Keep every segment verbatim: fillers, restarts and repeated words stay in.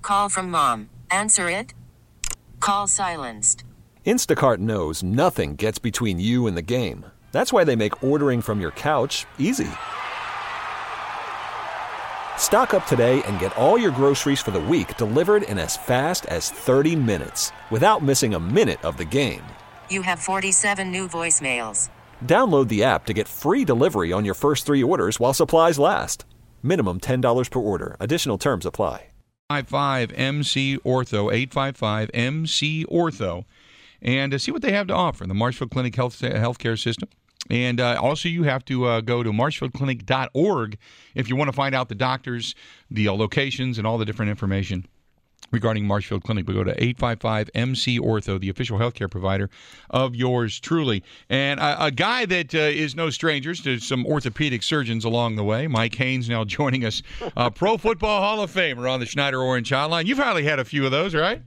call from mom. Answer it. Call silenced. Instacart knows nothing gets between you and the game. That's why they make ordering from your couch easy. Stock up today and get all your groceries for the week delivered in as fast as thirty minutes without missing a minute of the game. You have forty-seven new voicemails. Download the app to get free delivery on your first three orders while supplies last. Minimum ten dollars per order. Additional terms apply. eight five five M C Ortho, eight five five M C Ortho, and uh, see what they have to offer in the Marshfield Clinic Health Healthcare System. And uh, also, you have to uh, go to marshfield clinic dot org if you want to find out the doctors, the uh, locations, and all the different information regarding Marshfield Clinic. We go to eight five five M C Ortho, the official healthcare provider of yours truly. And a, a guy that uh, is no stranger to some orthopedic surgeons along the way, Mike Haynes, now joining us, uh, Pro Football Hall of Famer on the Schneider Orange Hotline. You've probably had a few of those, right?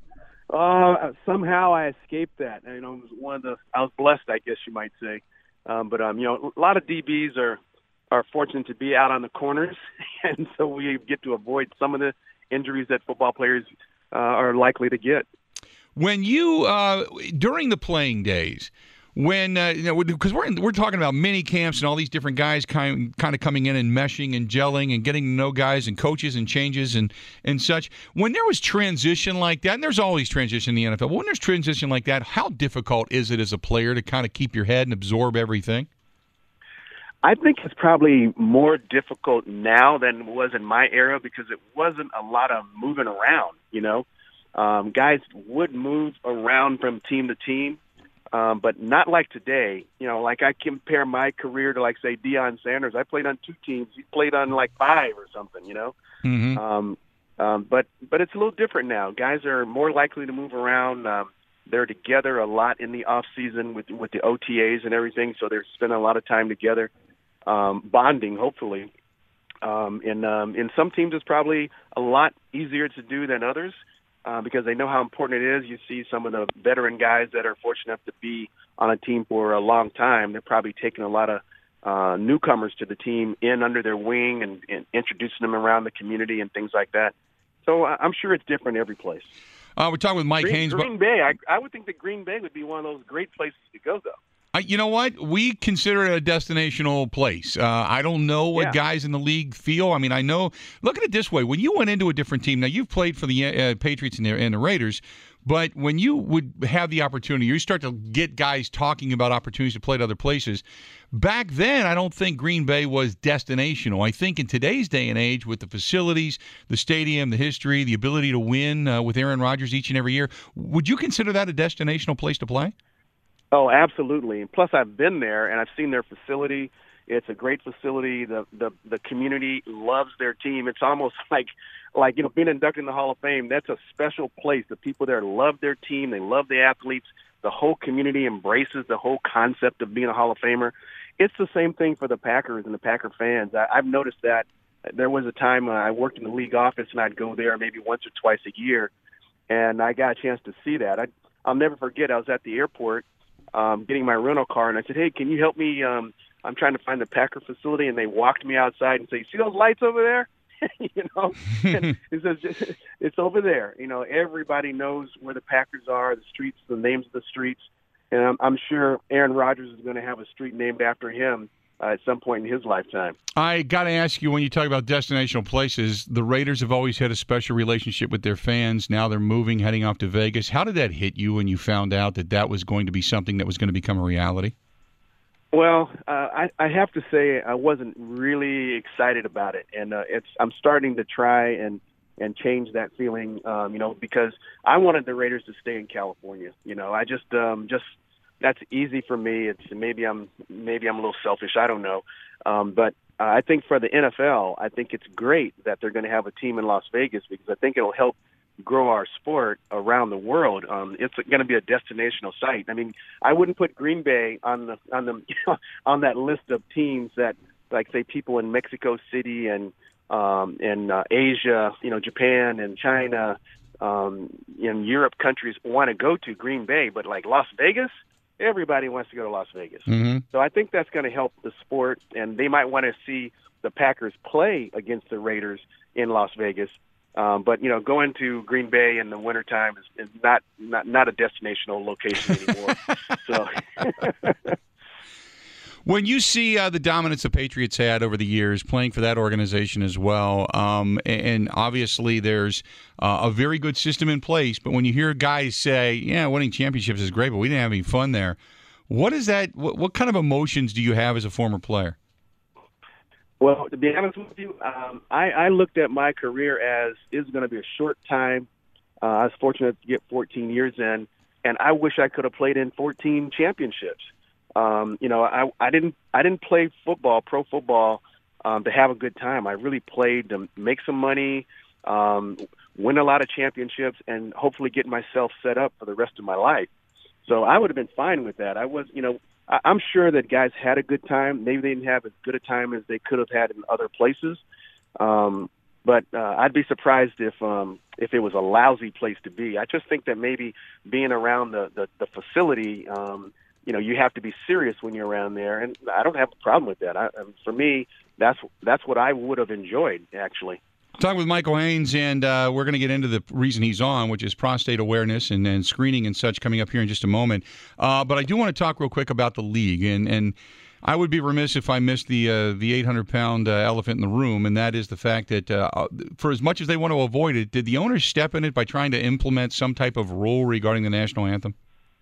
Uh, somehow I escaped that. You know, it was one of the. I was blessed, I guess you might say. Um, but um, you know, a lot of D Bs are are fortunate to be out on the corners, and so we get to avoid some of the injuries that football players uh, are likely to get. When you uh, during the playing days, when uh, you know, because we're in, we're talking about mini camps and all these different guys kind kind of coming in and meshing and gelling and getting to know guys and coaches and changes and and such. When there was transition like that, and there's always transition in the N F L, but when there's transition like that, how difficult is it as a player to kind of keep your head and absorb everything? I think it's probably more difficult now than it was in my era because it wasn't a lot of moving around, you know. Um, guys would move around from team to team, um, but not like today. You know, like I compare my career to, like, say, Deion Sanders. I played on two teams. He played on, like, five or something, you know. Mm-hmm. Um, um, but but it's a little different now. Guys are more likely to move around. Um, they're together a lot in the off season with, with the O T As and everything, so they're spending a lot of time together. Um, bonding, hopefully. Um, and um, in some teams, it's probably a lot easier to do than others uh, because they know how important it is. You see some of the veteran guys that are fortunate enough to be on a team for a long time. They're probably taking a lot of uh, newcomers to the team in under their wing and, and introducing them around the community and things like that. So uh, I'm sure it's different every place. Uh, we're talking with Mike Green, Haynes. Green Bay, I, I would think that Green Bay would be one of those great places to go, though. I, you know what? We consider it a destinational place. Uh, I don't know what Yeah. guys in the league feel. I mean, I know. Look at it this way: when you went into a different team, now you've played for the uh, Patriots and the, and the Raiders, but when you would have the opportunity, you start to get guys talking about opportunities to play at other places. Back then, I don't think Green Bay was destinational. I think in today's day and age, with the facilities, the stadium, the history, the ability to win uh, with Aaron Rodgers each and every year, would you consider that a destinational place to play? Oh, absolutely. And plus, I've been there and I've seen their facility. It's a great facility. The the the community loves their team. It's almost like like you know being inducted in the Hall of Fame. That's a special place. The people there love their team. They love the athletes. The whole community embraces the whole concept of being a Hall of Famer. It's the same thing for the Packers and the Packer fans. I, I've noticed that there was a time uh, I worked in the league office and I'd go there maybe once or twice a year, and I got a chance to see that. I, I'll never forget. I was at the airport. Um, getting my rental car, and I said, hey, can you help me? Um, I'm trying to find the Packer facility, and they walked me outside and say, you see those lights over there? you know, and it says, it's over there. You know, everybody knows where the Packers are, the streets, the names of the streets, and I'm, I'm sure Aaron Rodgers is going to have a street named after him uh, at some point in his lifetime. I got to ask you, when you talk about destinational places, the Raiders have always had a special relationship with their fans. Now they're moving, heading off to Vegas. How did that hit you when you found out that that was going to be something that was going to become a reality? Well, uh, I, I have to say I wasn't really excited about it, and uh, it's I'm starting to try and, and change that feeling, um, you know, because I wanted the Raiders to stay in California. You know, I just um, just that's easy for me. It's maybe I'm maybe I'm a little selfish. I don't know, um, but uh, I think for the N F L, I think it's great that they're going to have a team in Las Vegas because I think it'll help grow our sport around the world. Um, it's going to be a destinational site. I mean, I wouldn't put Green Bay on the on the on that list of teams that, like, say, people in Mexico City and um, in uh, Asia, you know, Japan and China, um, in Europe countries want to go to Green Bay, but like Las Vegas, everybody wants to go to Las Vegas. Mm-hmm. So I think that's going to help the sport, and they might want to see the Packers play against the Raiders in Las Vegas. Um, but, you know, going to Green Bay in the wintertime is, is not, not, not a destinational location anymore. so. When you see uh, the dominance the Patriots had over the years, playing for that organization as well, um, and obviously there's uh, a very good system in place, but when you hear guys say, yeah, winning championships is great, but we didn't have any fun there, what is that? What, what kind of emotions do you have as a former player? Well, to be honest with you, um, I, I looked at my career as it's going to be a short time. Uh, I was fortunate to get fourteen years in, and I wish I could have played in fourteen championships. Um, you know, I, I didn't I didn't play football, pro football, um, to have a good time. I really played to make some money, um, win a lot of championships, and hopefully get myself set up for the rest of my life. So I would have been fine with that. I was, you know, I, I'm sure that guys had a good time. Maybe they didn't have as good a time as they could have had in other places. Um, but uh, I'd be surprised if um, if it was a lousy place to be. I just think that maybe being around the the, the facility. Um, You know, you have to be serious when you're around there, and I don't have a problem with that. I, um, for me, that's that's what I would have enjoyed, actually. Talking with Michael Haynes, and uh, we're going to get into the reason he's on, which is prostate awareness and, and screening and such, coming up here in just a moment. Uh, but I do want to talk real quick about the league, and and I would be remiss if I missed the uh, the eight hundred pound uh, elephant in the room, and that is the fact that uh, for as much as they want to avoid it, did the owners step in it by trying to implement some type of rule regarding the national anthem?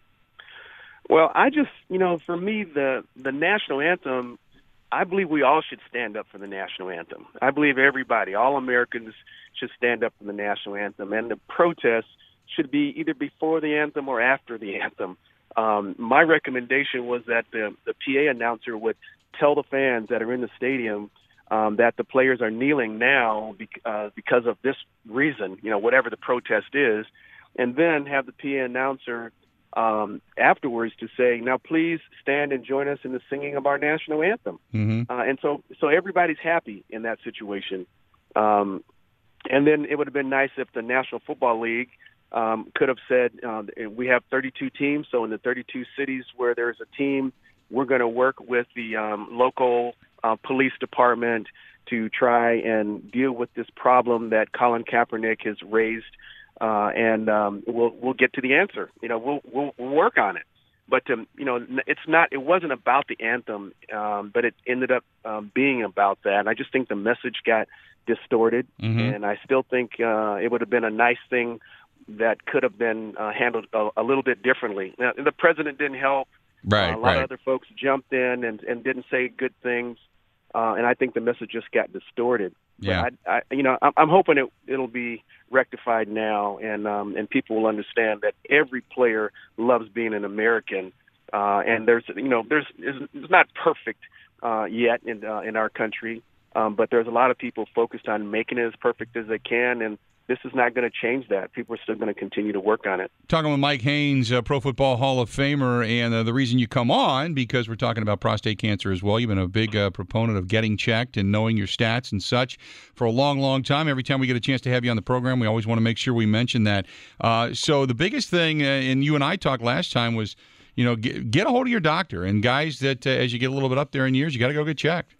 Well, I just, you know, for me, the the national anthem, I believe we all should stand up for the national anthem. I believe everybody, all Americans, should stand up for the national anthem. And the protests should be either before the anthem or after the anthem. Um, my recommendation was that the, the P A announcer would tell the fans that are in the stadium um, that the players are kneeling now bec- uh, because of this reason, you know, whatever the protest is, and then have the P A announcer Um, afterwards to say, now please stand and join us in the singing of our national anthem. Mm-hmm. Uh, and so, so everybody's happy in that situation. Um, and then it would have been nice if the National Football League um, could have said, uh, we have thirty-two teams. So in the thirty-two cities where there's a team, we're going to work with the um, local uh, police department to try and deal with this problem that Colin Kaepernick has raised. Uh, and um, we'll we'll get to the answer. You know, we'll we'll, we'll work on it. But um, you know, it's not. It wasn't about the anthem, um, but it ended up um, being about that. And I just think the message got distorted. Mm-hmm. And I still think uh, it would have been a nice thing that could have been uh, handled a, a little bit differently. Now, the president didn't help. Right. Uh, a lot right. of other folks jumped in and, and didn't say good things. Uh, and I think the message just got distorted. Yeah. But I, I, you know, I'm, I'm hoping it, it'll be rectified now, and um, and people will understand that every player loves being an American. Uh, and there's, you know, there's it's not perfect uh, yet in uh, in our country, um, but there's a lot of people focused on making it as perfect as they can, and this is not going to change that. People are still going to continue to work on it. Talking with Mike Haynes, uh, Pro Football Hall of Famer, and uh, the reason you come on, because we're talking about prostate cancer as well. You've been a big uh, proponent of getting checked and knowing your stats and such for a long, long time. Every time we get a chance to have you on the program, we always want to make sure we mention that. Uh, so the biggest thing, uh, and you and I talked last time, was, you know, get, get a hold of your doctor. And guys, that uh, as you get a little bit up there in years, you got to go get checked.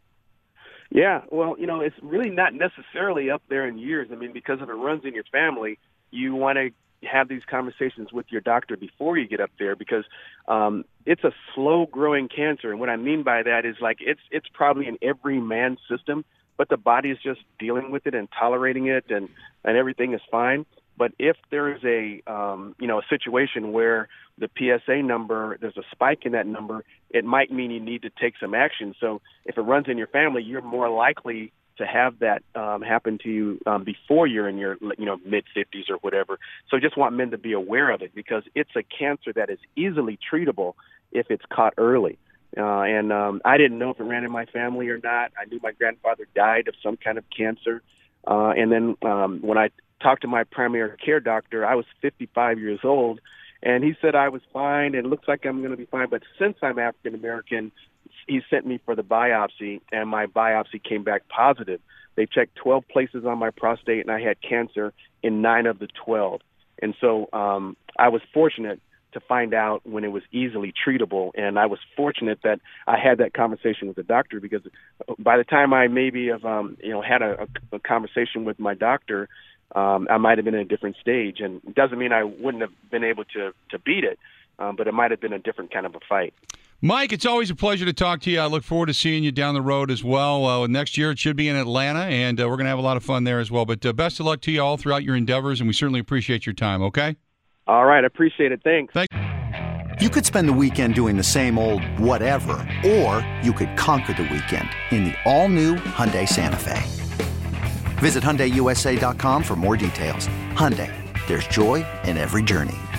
Yeah, well, you know, it's really not necessarily up there in years. I mean, because if it runs in your family, you want to have these conversations with your doctor before you get up there, because um, it's a slow-growing cancer. And what I mean by that is, like, it's it's probably in every man's system, but the body is just dealing with it and tolerating it, and, and everything is fine. But if there is a, um, you know, a situation where the P S A number, there's a spike in that number, it might mean you need to take some action. So if it runs in your family, you're more likely to have that um, happen to you um, before you're in your, you know, mid-fifties or whatever. So just want men to be aware of it, because it's a cancer that is easily treatable if it's caught early. Uh, and um, I didn't know if it ran in my family or not. I knew my grandfather died of some kind of cancer. Uh, and then um, when I talked to my primary care doctor, I was fifty-five years old, and he said I was fine, and it looks like I'm going to be fine. But since I'm African American, he sent me for the biopsy, and my biopsy came back positive. They checked twelve places on my prostate, and I had cancer in nine of the twelve. And so um, I was fortunate to find out when it was easily treatable, and I was fortunate that I had that conversation with the doctor, because by the time I maybe have um, you know had a, a conversation with my doctor, um, I might have been in a different stage. And it doesn't mean I wouldn't have been able to, to beat it, um, but it might have been a different kind of a fight. Mike, it's always a pleasure to talk to you. I look forward to seeing you down the road as well. Uh, next year it should be in Atlanta, and uh, we're going to have a lot of fun there as well. But uh, best of luck to you all throughout your endeavors, and we certainly appreciate your time, okay? All right, I appreciate it. Thanks. Thanks. You could spend the weekend doing the same old whatever, or you could conquer the weekend in the all-new Hyundai Santa Fe. Visit Hyundai U S A dot com for more details. Hyundai, there's joy in every journey.